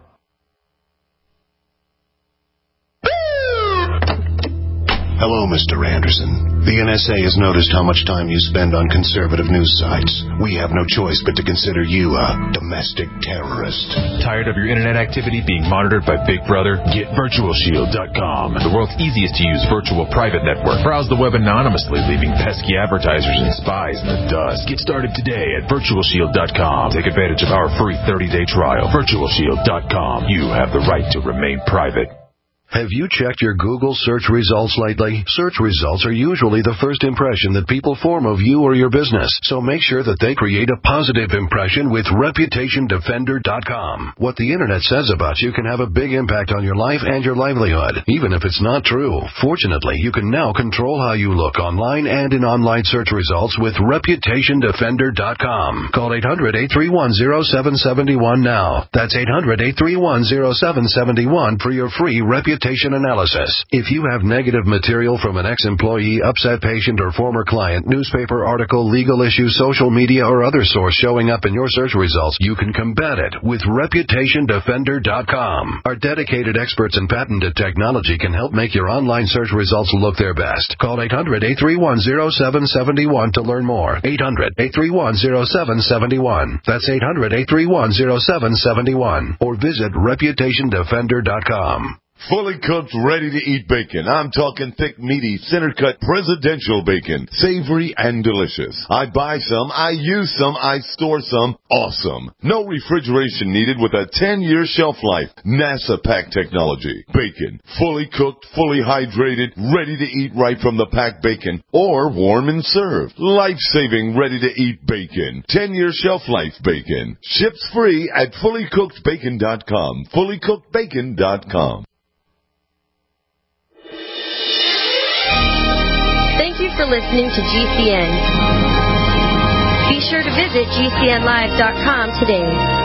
Hello, Mister Anderson. The N S A has noticed how much time you spend on conservative news sites. We have no choice but to consider you a domestic terrorist. Tired of your internet activity being monitored by Big Brother? Get virtual shield dot com, the world's easiest to use virtual private network. Browse the web anonymously, leaving pesky advertisers and spies in the dust. Get started today at virtual shield dot com. Take advantage of our free thirty-day trial. virtual shield dot com. You have the right to remain private. Have you checked your Google search results lately? Search results are usually the first impression that people form of you or your business, so make sure that they create a positive impression with reputation defender dot com. What the internet says about you can have a big impact on your life and your livelihood, even if it's not true. Fortunately, you can now control how you look online and in online search results with reputation defender dot com. Call eight hundred, eight three one, zero seven seven one now. That's eight hundred, eight three one, zero seven seven one for your free reputation analysis. If you have negative material from an ex-employee, upset patient, or former client, newspaper article, legal issue, social media, or other source showing up in your search results, you can combat it with reputation defender dot com. Our dedicated experts in patented technology can help make your online search results look their best. Call eight hundred, eight three one, zero seven seven one to learn more. eight hundred, eight three one, zero seven seven one. That's eight hundred, eight three one, zero seven seven one. Or visit reputation defender dot com. Fully cooked, ready-to-eat bacon. I'm talking thick, meaty, center-cut presidential bacon. Savory and delicious. I buy some, I use some, I store some. Awesome. No refrigeration needed with a ten-year shelf life. NASA pack technology. Bacon. Fully cooked, fully hydrated, ready to eat right from the packed bacon. Or warm and served. Life-saving, ready-to-eat bacon. ten-year shelf life bacon. Ships free at fully cooked bacon dot com. fully cooked bacon dot com. Thank you for listening to G C N. Be sure to visit G C N live dot com today.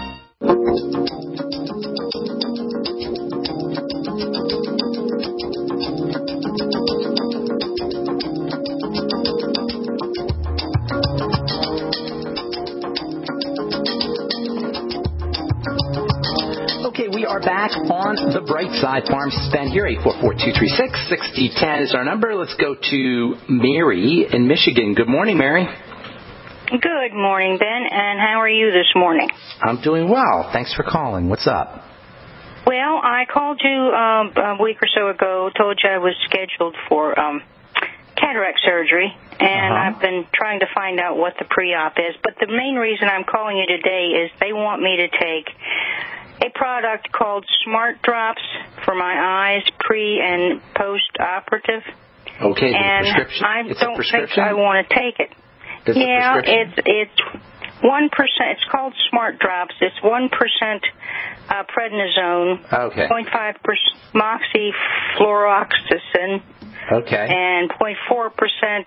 Back on the bright side, Farm Spend here. Eight four four, two three six, six zero one zero is our number. Let's go to Mary in Michigan. Good morning, Mary. Good morning, Ben, and how are you this morning? I'm doing well. Thanks for calling. What's up? Well, I called you um, a week or so ago, told you I was scheduled for um, cataract surgery, and uh-huh. I've been trying to find out what the pre-op is. But the main reason I'm calling you today is they want me to take a product called Smart Drops for my eyes, pre and post-operative. Okay, and it's a prescription. I it's don't a prescription? think I want to take it. It's yeah, a prescription? it's it's one percent. It's called Smart Drops. It's one percent uh, prednisone. Okay. Point five percent moxifluoroxacin. Okay. And point four percent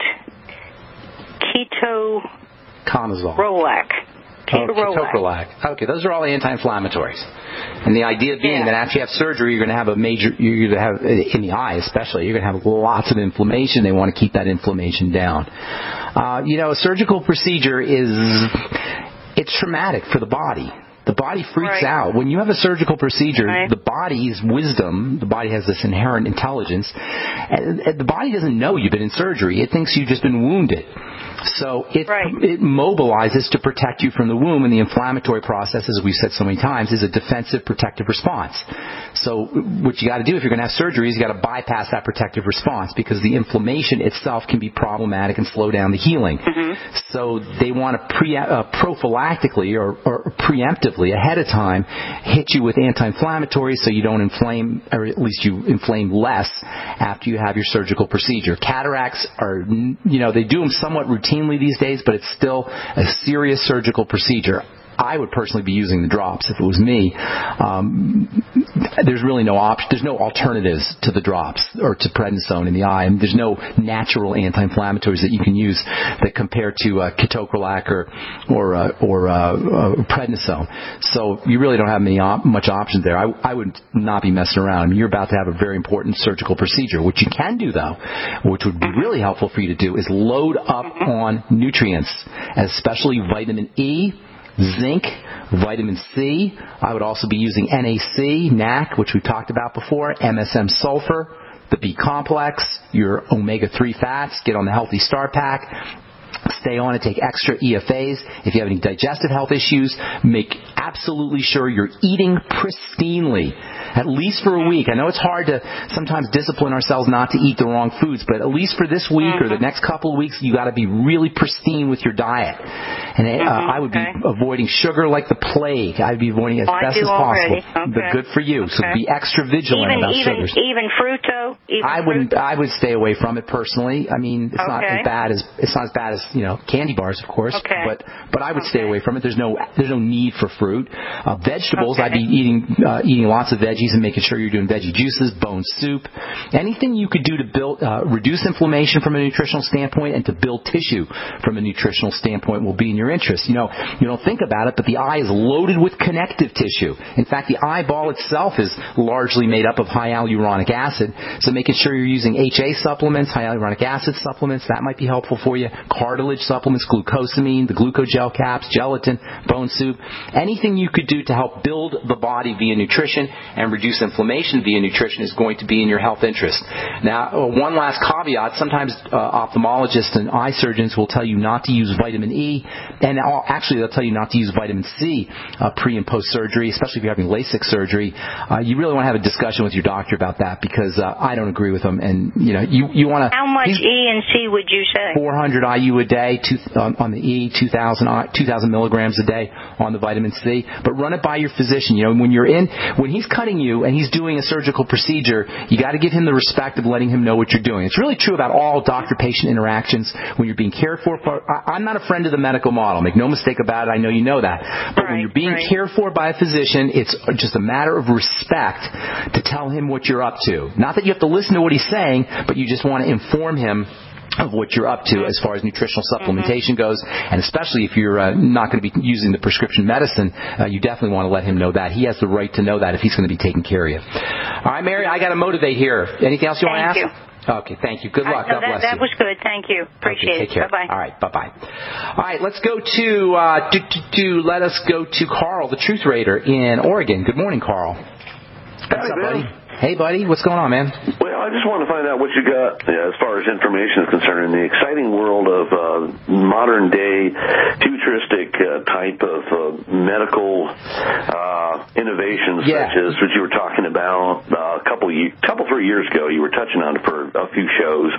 keto. Conazole. Rolac. Oh, Ketoprolac. Okay, those are all anti-inflammatories. And the idea being yeah. that after you have surgery, you're going to have a major, you're going to have, in the eye especially, you're going to have lots of inflammation. They want to keep that inflammation down. Uh, you know, a surgical procedure is, it's traumatic for the body. The body freaks right. out. When you have a surgical procedure, right. the body's wisdom, the body has this inherent intelligence, and the body doesn't know you've been in surgery. It thinks you've just been wounded. So it, right. it mobilizes to protect you from the wound, and the inflammatory process, as we've said so many times, is a defensive protective response. So what you got to do if you're going to have surgery is you got to bypass that protective response, because the inflammation itself can be problematic and slow down the healing. Mm-hmm. So they want to pre, uh, prophylactically or, or preemptively ahead of time hit you with anti-inflammatories so you don't inflame, or at least you inflame less after you have your surgical procedure. Cataracts are, you know, they do them somewhat routinely these days, but it's still a serious surgical procedure. I would personally be using the drops if it was me. Um, there's really no option. There's no alternatives to the drops or to prednisone in the eye. I mean, there's no natural anti-inflammatories that you can use that compare to uh, Ketocrolac or or uh, or uh, uh, prednisone. So you really don't have many op- much options there. I, I would not be messing around. I mean, you're about to have a very important surgical procedure. What you can do, though, which would be really helpful for you to do, is load up on nutrients, especially vitamin E, zinc, vitamin C. I would also be using N A C, N A C, which we've talked about before, M S M sulfur, the B complex, your omega three fats. Get on the Healthy Start Pack. Stay on and take extra E F As. If you have any digestive health issues, make absolutely sure you're eating pristinely, at least for a week. I know it's hard to sometimes discipline ourselves not to eat the wrong foods, but at least for this week or the next couple of weeks, you got to be really pristine with your diet. And uh, I would be avoiding sugar like the plague. I'd be avoiding it as oh, best as possible. Okay. But good for you. Okay. So be extra vigilant even, about even, sugars. Even fructo. Even I wouldn't. I would stay away from it personally. I mean, it's okay. not as bad as it's not as bad as you know candy bars, of course. Okay. But but I would okay. stay away from it. There's no there's no need for fruit. Uh, vegetables. Okay. I'd be eating uh, eating lots of veggies and making sure you're doing veggie juices, bone soup, anything you could do to build uh, reduce inflammation from a nutritional standpoint and to build tissue from a nutritional standpoint will be in your interest. You know, you don't think about it, but the eye is loaded with connective tissue. In fact, the eyeball itself is largely made up of high hyaluronic acid. So making sure you're using H A supplements, hyaluronic acid supplements, that might be helpful for you. Cartilage supplements, glucosamine, the glucogel caps, gelatin, bone soup. Anything you could do to help build the body via nutrition and reduce inflammation via nutrition is going to be in your health interest. Now, one last caveat. Sometimes uh, ophthalmologists and eye surgeons will tell you not to use vitamin E, and actually they'll tell you not to use vitamin C uh, pre and post surgery, especially if you're having LASIK surgery. Uh, you really want to have a discussion with your doctor about that because uh, I don't agree with them. And you know, you you want to. How much E and C would you say? four hundred I U a day two, on, on the E, two thousand milligrams a day on the vitamin C. But run it by your physician. You know, when you're in, when he's cutting you and he's doing a surgical procedure, you got to give him the respect of letting him know what you're doing. It's really true about all doctor-patient interactions when you're being cared for. for I, I'm not a friend of the medical model. Make no mistake about it. I know you know that. But right, when you're being right. cared for by a physician, it's just a matter of respect to tell him what you're up to. Not that you have to listen to what he's saying, but you just want to inform him of what you're up to as far as nutritional supplementation goes, and especially if you're uh, not going to be using the prescription medicine, uh, you definitely want to let him know that. He has the right to know that if he's going to be taking care of you. All right, Mary, I got to motivate here. Anything else you want to ask? Thank you. Okay, thank you. Good luck. Right, God no, that, bless that you. was good. Thank you. Appreciate okay, take care. it. Bye-bye. All right, bye-bye. All right, let's go to, uh, to, to, to, let us go to Carl, the Truth Raider in Oregon. Good morning, Carl. What's up, buddy? Hey, buddy. What's going on, man? Well, I just want to find out what you got uh, as far as information is concerned in the exciting world of uh, modern-day futuristic uh, type of uh, medical uh, innovations, yeah. such as what you were talking about uh, a couple, ye- couple, three years ago. You were touching on it for a few shows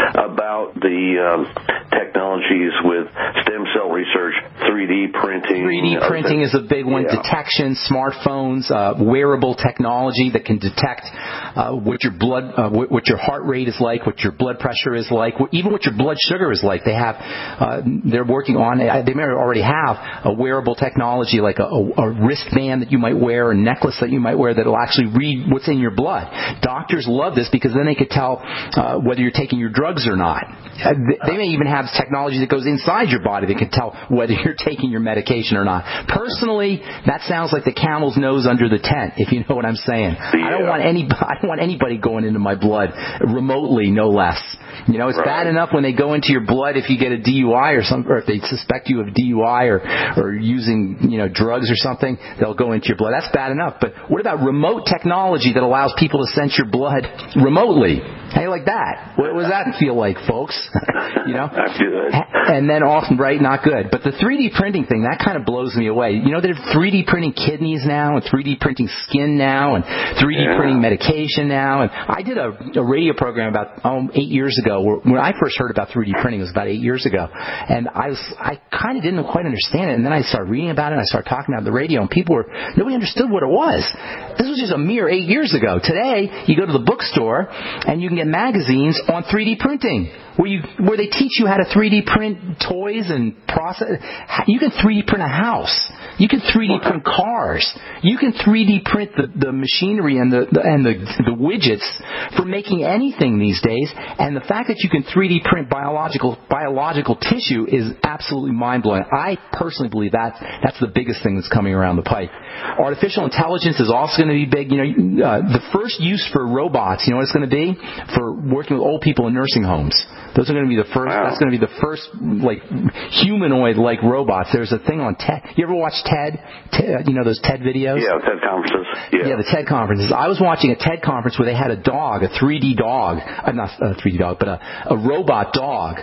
about the um, technologies with stem cell research, three D printing. three D printing is a big one. Yeah. Detection, smartphones, uh, wearable technology that can detect uh, what your blood, uh, what, what your heart rate is like, what your blood pressure is like, what, even what your blood sugar is like. They have, uh, they're working on, they may already have a wearable technology like a, a, a wristband that you might wear, a necklace that you might wear that will actually read what's in your blood. Doctors love this because then they could tell uh, whether you're taking your drugs or not. Uh, they may even have technology that goes inside your body that can tell whether you're taking your medication or not. Personally, that sounds like the camel's nose under the tent, if you know what I'm saying. I don't want any, I don't want anybody going into my blood remotely, no less. You know, it's right. bad enough when they go into your blood if you get a D U I or some, or if they suspect you of D U I or or using, you know, drugs or something, they'll go into your blood. That's bad enough. But what about remote technology that allows people to sense your blood remotely? How you like that? What does that feel like, folks? You know? Not good. And then often, right, not good. But the three D printing thing, that kind of blows me away. You know, they're three D printing kidneys now and three D printing skin now and three D yeah. printing medication now. And I did a, a radio program about um, eight years ago. Where, when I first heard about three D printing, it was about eight years ago. And I was, I kind of didn't quite understand it. And then I started reading about it and I started talking about it on the radio. And people were, nobody understood what it was. This was just a mere eight years ago. Today, you go to the bookstore and you can get magazines on three D printing, where you where they teach you how to three three D print toys and process. You can three D print a house. You can three D print cars. You can three D print the, the machinery and the, the and the the widgets for making anything these days. And the fact that you can three D print biological biological tissue is absolutely mind blowing. I personally believe that that's the biggest thing that's coming around the pipe. Artificial intelligence is also going to be big. You know, uh, the first use for robots. You know what it's going to be? For working with old people in nursing homes. Those are going to be the first. Wow. That's going to be the first like humanoid-like robots. There's a thing on TED. You ever watch TED? TED? You know those TED videos? Yeah, TED conferences. Yeah. yeah, the TED conferences. I was watching a TED conference where they had a dog, a three D dog, uh, not a three D dog, but a, a robot dog,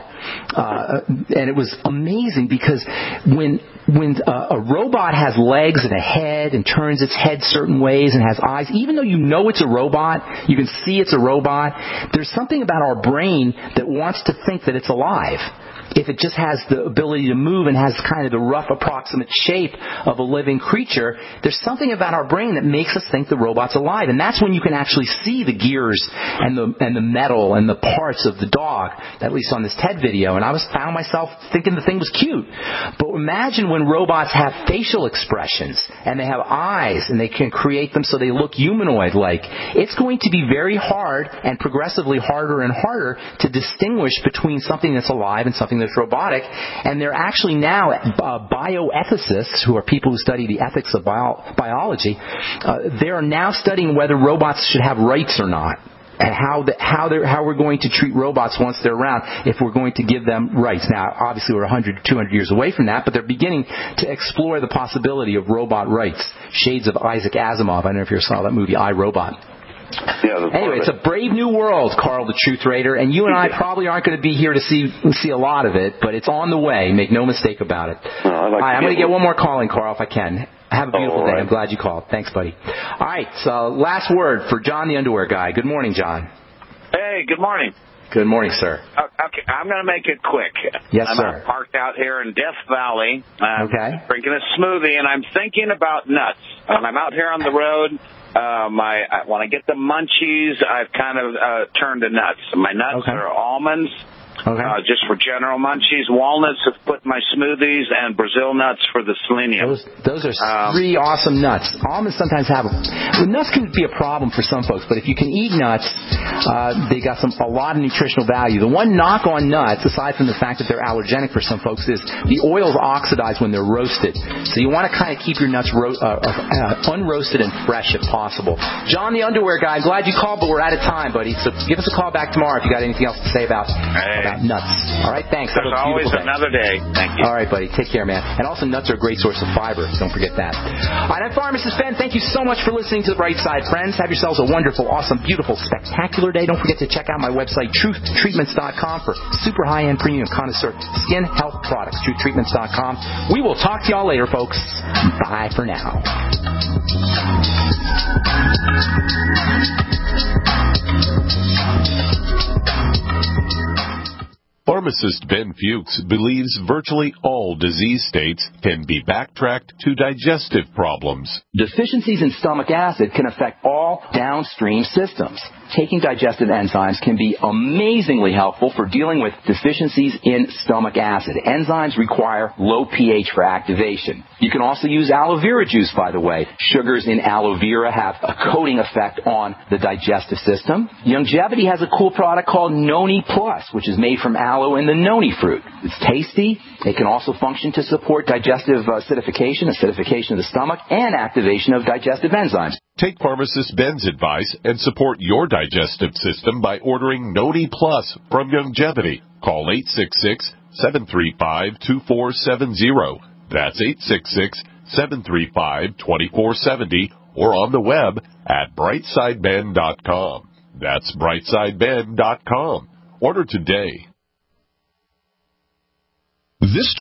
uh, and it was amazing because when when uh, a robot has legs and a head and turns its head certain ways and has eyes, even though you know it's a robot, you can see it's a robot, there's something about our brain that wants to think that it's alive. If it just has the ability to move and has kind of the rough approximate shape of a living creature, there's something about our brain that makes us think the robot's alive. And that's when you can actually see the gears and the and the metal and the parts of the dog, at least on this TED video. And I was found myself thinking the thing was cute. But imagine when robots have facial expressions and they have eyes and they can create them so they look humanoid-like. It's going to be very hard and progressively harder and harder to distinguish between something that's alive and something that's robotic, and they're actually now uh, bioethicists, who are people who study the ethics of bio- biology. Uh, they are now studying whether robots should have rights or not, and how the, how they're how we're going to treat robots once they're around, if we're going to give them rights. Now, obviously, we're one hundred, two hundred years away from that, but they're beginning to explore the possibility of robot rights. Shades of Isaac Asimov. I don't know if you ever saw that movie, I, Robot. Yeah, anyway, it's a brave new world, Carl the Truth Raider, and you and I probably aren't going to be here to see see a lot of it, but it's on the way. Make no mistake about it. Oh, I'd like All right, to I'm going to get one more call in, Carl, if I can. Have a beautiful oh, day. right. I'm glad you called. Thanks, buddy. All right, so last word for John the Underwear Guy. Good morning, John. Hey, good morning. Good morning, sir. Okay, I'm going to make it quick. Yes, I'm sir. I'm parked out here in Death Valley. I'm okay. drinking a smoothie, and I'm thinking about nuts. When I'm out here on the road, uh, my I, when I get the munchies, I've kind of uh, turned to nuts. My nuts okay. are almonds. Okay. Uh, just for general munchies. Walnuts have put my smoothies, and Brazil nuts for the selenium. Those, those are um, three awesome nuts. Almonds sometimes have a, well, nuts can be a problem for some folks, but if you can eat nuts, uh, they got some a lot of nutritional value. The one knock on nuts, aside from the fact that they're allergenic for some folks, is the oils oxidize when they're roasted. So you want to kind of keep your nuts ro- uh, uh, unroasted and fresh if possible. John the Underwear Guy, I'm glad you called, but we're out of time, buddy. So give us a call back tomorrow if you got anything else to say about, hey. about nuts. All right, thanks. There's always day. another day. Thank you. All right, buddy. Take care, man. And also, nuts are a great source of fiber. Don't forget that. All right, I'm Pharmacist Ben. Thank you so much for listening to The Bright Side, friends. Have yourselves a wonderful, awesome, beautiful, spectacular day. Don't forget to check out my website, truth treatments dot com, for super high-end premium connoisseur skin health products, truth treatments dot com. We will talk to y'all later, folks. Bye for now. Pharmacist Ben Fuchs believes virtually all disease states can be backtracked to digestive problems. Deficiencies in stomach acid can affect all downstream systems. Taking digestive enzymes can be amazingly helpful for dealing with deficiencies in stomach acid. Enzymes require low pH for activation. You can also use aloe vera juice, by the way. Sugars in aloe vera have a coating effect on the digestive system. Longevity has a cool product called Noni Plus, which is made from aloe and the noni fruit. It's tasty. It can also function to support digestive acidification, acidification of the stomach, and activation of digestive enzymes. Take Pharmacist Ben's advice and support your digestive system by ordering Noni Plus from Longevity. Call eight six six, seven three five, two four seven zero. That's eight six six, seven three five, two four seven zero, or on the web at brightside ben dot com. That's brightside ben dot com. Order today. This